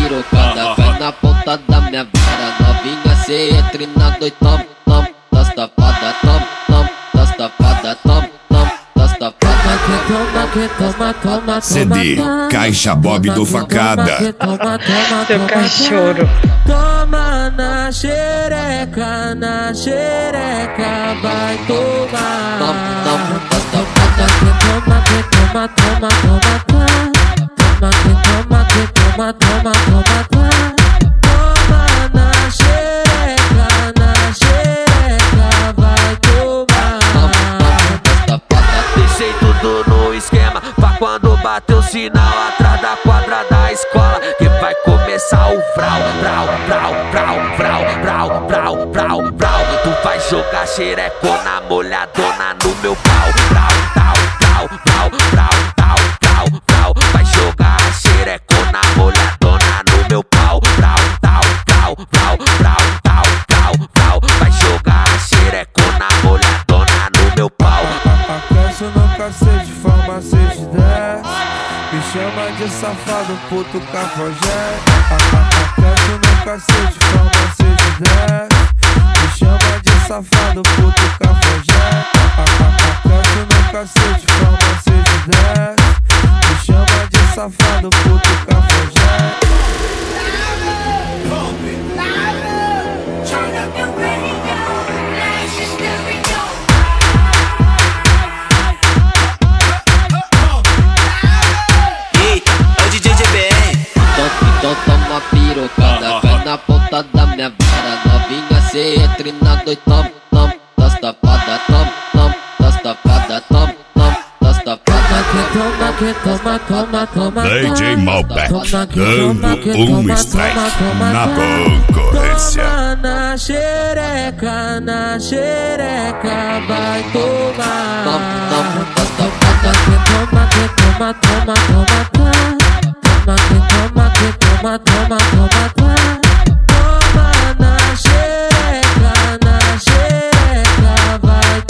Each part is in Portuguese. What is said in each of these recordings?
pirocada, vai na ponta da minha vara. Novinha, cê entre na noite, tom, tom, das tapadas, tom, tom, das tapadas, tom, tom, das tapadas. CD Caixa Bob do Facada. Seu cachorro. Toma na xereca, vai tomar. Tom, tom, das tapadas. Toma, toma, na xereca, vai tomar. Deixei tudo no esquema pra quando bater o sinal atrás da quadra da escola, que vai começar o vrau, vrau, vrau, vrau, vrau, vrau, vrau, vrau, vrau. Tu vai jogar xerecona molhadona no meu pau, vrau, vrau, vrau, vrau, vrau, vrau, vrau, vrau. Vai jogar xerecona molhadona no meu pau, vrau, vrau, vrau, vrau, vrau, vrau, vrau, vrau. Vai jogar xerecona molhadona no meu pau. Aquece no cacete, forma 6 de 10. Me chama de safado, puto cafajeste. Aquece no cacete, forma 6 de 10. Me chama de safado, puto cafajeste. Aquece no cacete, forma 6 de 10. Me chama de safado, puto cafajeste. Então toma pirocada, vai na ponta da minha vara. Novinha, cê entre na noite, tom, tom, das tapadas, tom, tom, das tapadas, tom, tom, das tapadas. DJ Malbec dando strike na concorrência. Toma na xereca, vai tomar. Tom, tom, das tapadas. Toma na xereca, vai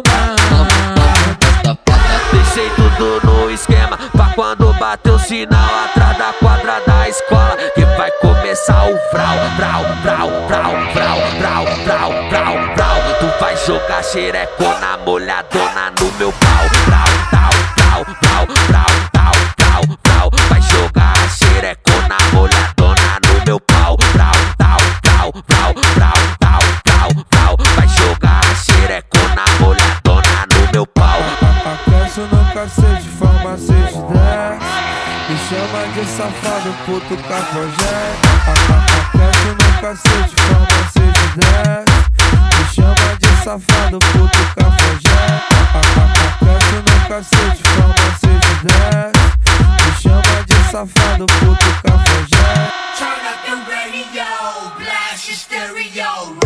tomar. Deixei tudo no esquema pra quando bater o sinal atrás da quadra da escola, que vai começar o vrau, vrau, vrau, vrau, vrau, vrau, vrau, vrau, vrau. Tu vai jogar xerecona molhadona no meu pau, vrau, vrau, vrau, vrau, vrau, vrau, vrau, vrau. Vai jogar xerecona molhadona no meu pau, vrau, vrau, vrau, vrau, vrau, vrau, vrau, vrau. Vai jogar xerecona molhadona no meu pau. Aquece no cacete, forma 6 de 10. Me chama de safado, puto cafajeste. Aquece no cacete, forma 6 de 10. Me chama de safado, puto cafajeste. Aquece no cacete, forma 6 de 10. Me chama de safado, puto cafajeste. Turn up the radio, blast your stereo.